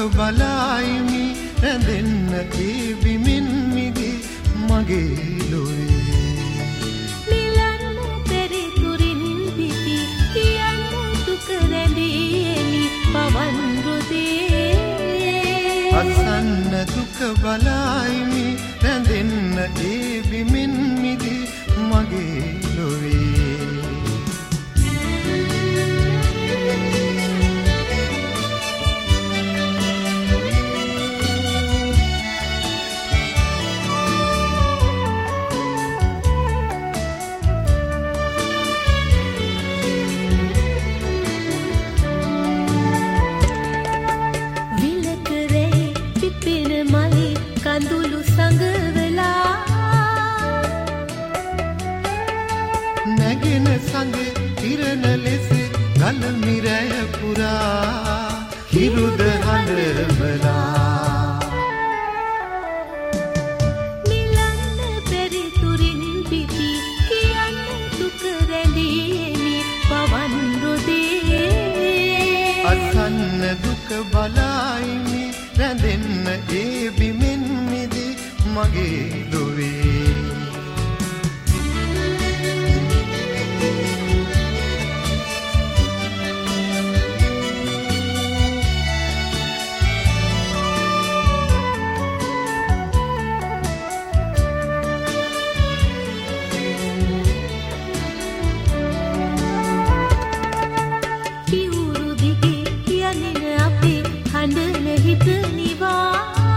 බලායිමි රැඳෙන්න ඒ බිමින් මිදි මගේ ලොවේ මිලන්න පෙරිතුරින් පිපි කියන්න දුක රැඳීමි පවන් රුදී අසන්න දුක බලායිමි රැඳෙන්න ඒ බිමින් මිදි මගේ ලොවේ කඳුළු සංගවලා නැගෙන සංග කිරණ ලෙස ගල මිරය පුරා හිරුද හඬවලා මිලන්න පෙරිතුරින් පිපි කියන්න දුක රැඳීමි පවන් රුදී අසන්න දුක බලායිමි රැඳෙන්න ඒ බිමින් මිදි මගේ ලොවේ කිවුරු දිගේ යන්නේ අපේ හඬන හිත නිවා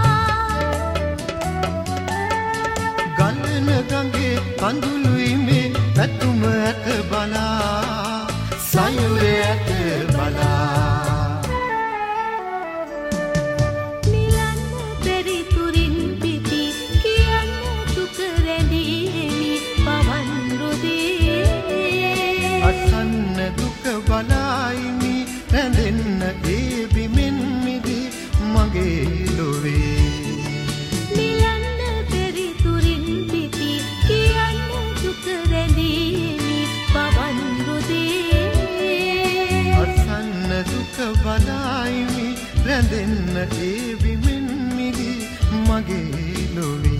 ගලන ගඟේ කඳුළුයි මේ පැතුම ඇත බලා සයුර ඇත බලා මිලන්න පෙරිතුරින් පිපි කියන්න දුක රැඳීමි පවන් රුදී අසන්න දුක බලායිමි රැඳෙන්න ඒ බිමින් මිදි මගේ ලොවේ මිලන්න පෙරිතුරින් පිපි කියන්න දුක රැඳීමි පවන් රුදී අසන්න දුක බලායිමි රැඳෙන්න ඒ බිමින් මිදි මගේ ලොවේ